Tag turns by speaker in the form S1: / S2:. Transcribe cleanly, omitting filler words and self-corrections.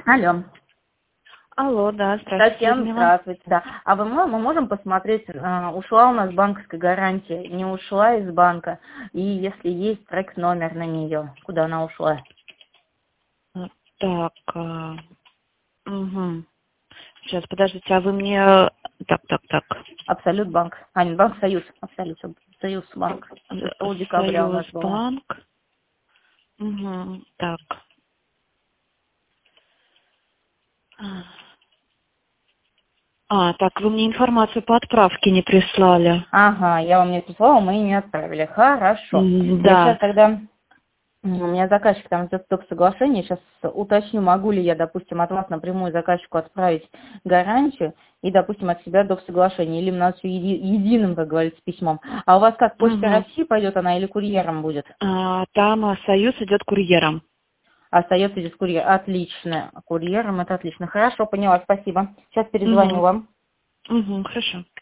S1: Алло.
S2: Алло, да, здравствуйте,
S1: Татьяна,
S2: Людмила.
S1: здравствуйте. Да. А мы можем посмотреть, ушла у нас банковская гарантия, не ушла из банка, и если есть трек-номер на нее, куда она ушла?
S2: Так, угу. Сейчас, подождите, а вы мне... Так.
S1: Абсолют банк. А, нет, банк Союз. Абсолют. Союз банк. 6 декабря у нас была.
S2: Союзбанк. Угу. Так. Так, вы мне информацию по отправке не прислали.
S1: Ага, я вам не прислала, мы не отправили. Хорошо. Я
S2: Да.
S1: сейчас тогда... У меня заказчик там ждет только соглашение. Сейчас уточню, могу ли я, допустим, от вас напрямую заказчику отправить гарантию и, допустим, от себя доп. Соглашение. Или у нас все единым, как говорится, письмом. А у вас как, Почта России пойдет она или курьером будет?
S2: Там Союз идет курьером.
S1: Остается здесь курьер. Отлично. Курьером это отлично. Хорошо, поняла, спасибо. Сейчас перезвоню вам.
S2: Хорошо.